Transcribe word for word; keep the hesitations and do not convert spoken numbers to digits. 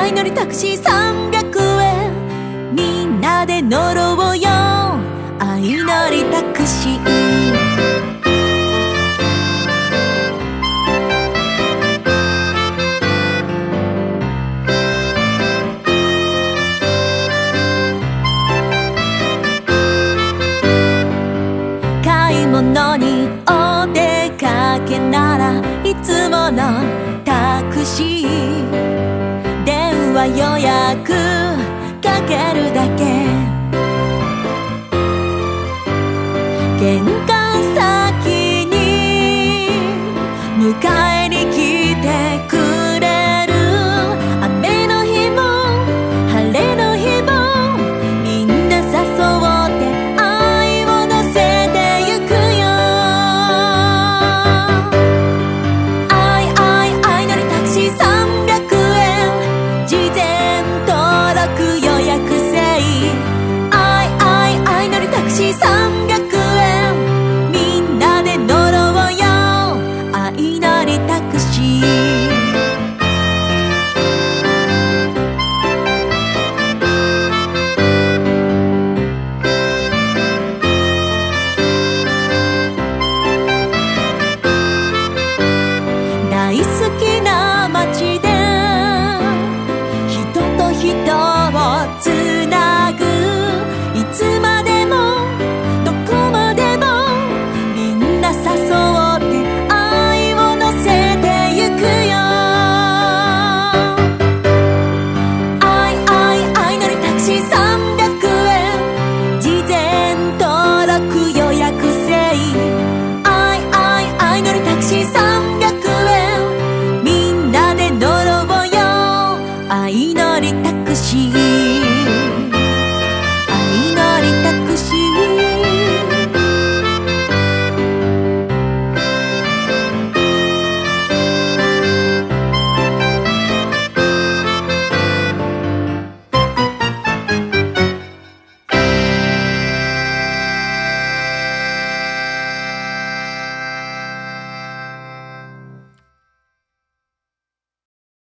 相乗りタクシーさんびゃくえん、みんなで乗ろうよ相乗りタクシー。買い物にお出かけならいつものタクシー、電話予約かけるだけ。